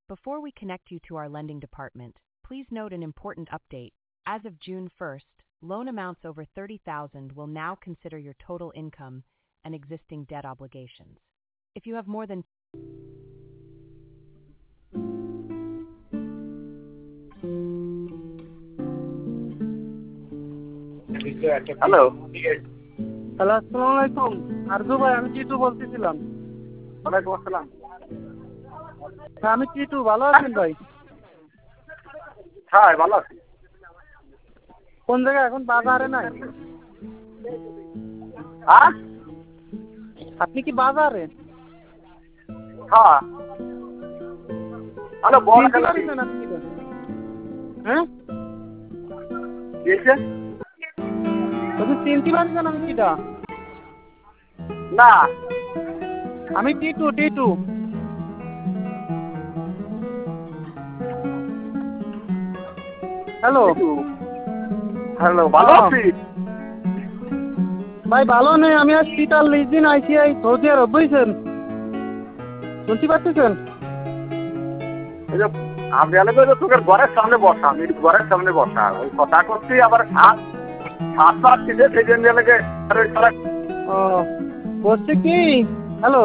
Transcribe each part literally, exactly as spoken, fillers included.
Before we connect you to our lending department, please note an important update. As of June first, loan amounts over thirty thousand will now consider your total income and existing debt obligations. If you have more than hello hello, আসসালামু আলাইকুম। আরজু ভাই, আমি টিটু বলতেছিলাম। ওয়ালাইকুম আসসালাম। হ্যাঁ, আমি টিটু, ভালো আছেন ভাই? হ্যাঁ ভালো আছি। কোন জায়গায়? এখন বাজারে নাই? হ্যাঁ আপনি কি বাজারে? হ্যাঁ হ্যালো বল। চিনতে পারছেন আপনি? হ্যাঁ, কি হয়েছে? বলছি চিনতে পারছেন আমি কিটা? না আমি টিটু টিটু হ্যালো হ্যালো ভালো আছি ভাই। ভালো নেই, আমি আজ তেতাল্লিশ দিন আইসিআই সৌদি আরব, বুঝছেন? শুনতে পাচ্ছেন? এই যে আমি আলাদা যে তোকে ঘরের সামনে বসা, আমি ঘরের সামনে বসা ওই কথা করছি, আবার হাত হাত পাচ্ছি যে সেই জন্য লেগে ও বলছি কি, হ্যালো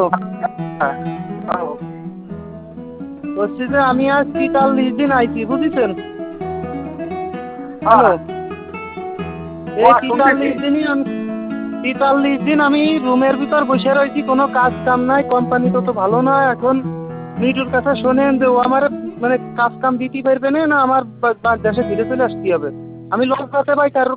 বলছি যে আমি আজ তেতাল্লিশ দিন আইছি, বুঝেছেন? হ্যালো, এই তেতাল্লিশ দিনই আমি তেতাল্লিশ দিন আমি রুমের ভিতর বসে রয়েছি, কোনো কাজ কাম নাই, কোম্পানি তো তো ভালো না। এখন মিটুর কথা শোনেন যে ও আমার মানে কাজ কাম দিতে পারবে না, না আমার দেশে ফিরে চলে আসতে হবে। আমি লজ্জাতে ভাই কারোর